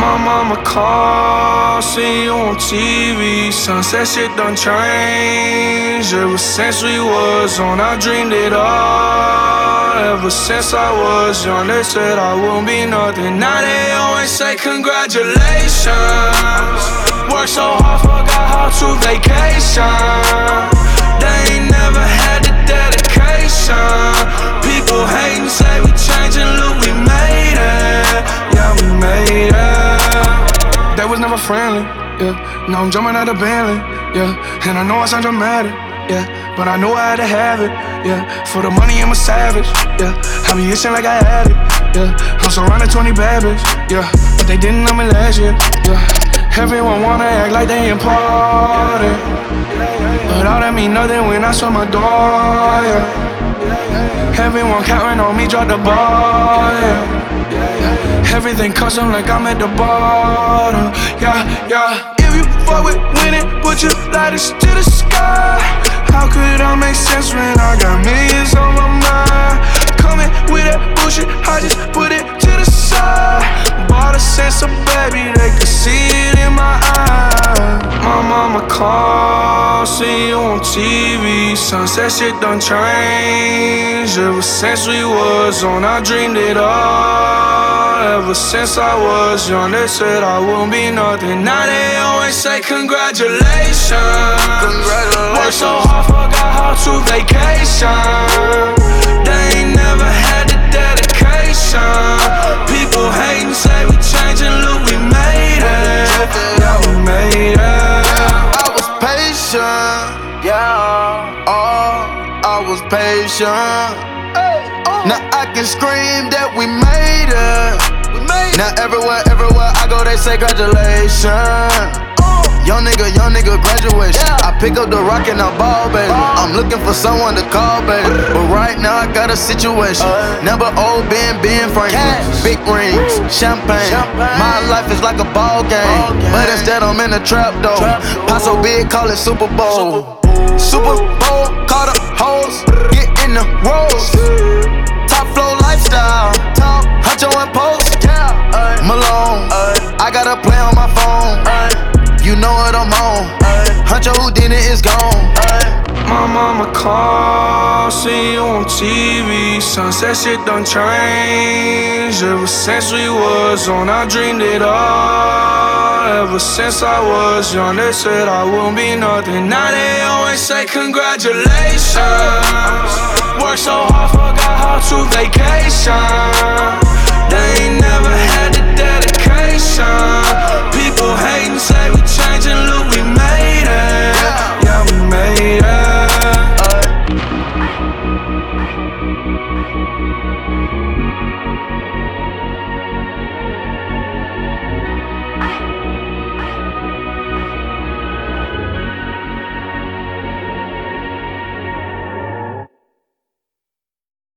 My mama called, see you on TV. Sunset shit done changed. Ever since we was on, I dreamed it all. Ever since I was young, they said I wouldn't be nothing. Now they always say congratulations. Worked so hard, forgot how to vacation. They ain't never had the dedication. People hating, say we changing, look, we made it. Yeah, we made it. They was never friendly, yeah. Now I'm jumping out of Bentley, yeah. And I know I sound dramatic, yeah. But I know I had to have it, yeah. For the money, I'm a savage, yeah. I be itching like I had it, yeah. I'm surrounded 20 bad bitches, yeah. But they didn't know me last year, yeah. Everyone wanna act like they important, but all that mean nothing when I saw my door, yeah. Everyone counting on me, drop the ball, yeah. Everything custom like I'm at the bottom, yeah, yeah. If you fuck with winning, put your lighters to the sky. How could I make sense when I got millions on my mind? Coming with that bullshit, I just put it to the side. Bought a sense of baby, they could see it in my eyes. My mama called, see you on TV. Sunset shit done changed. Ever since we was on, I dreamed it all. Ever since I was young, they said I wouldn't be nothing. Now they always say congratulations. Worked so hard, forgot how to vacation. They ain't never had the dedication. People hating, say we changing, look, we made it. Yeah, we made it. I was patient, yeah. Oh, I was patient. Now I can scream that we made it. Now everywhere I go, they say congratulations. Young nigga graduation. I pick up the rock and I ball, baby. I'm looking for someone to call, baby. But right now I got a situation. Never old Ben Franklin. Big rings, champagne. My life is like a ball game, but instead I'm in a trap though. Pot so big, call it Super Bowl. Super Bowl, call the hoes, get in the rolls. Top flow lifestyle, Huncho and Post. Malone, I got a play on my phone. You know what I'm on. Huncho Houdini is gone. My mama called, see you on TV. Sunset shit done changed. Ever since we was on, I dreamed it all. Ever since I was young, they said I wouldn't be nothing. Now they always say congratulations. Worked so hard, forgot how to vacation.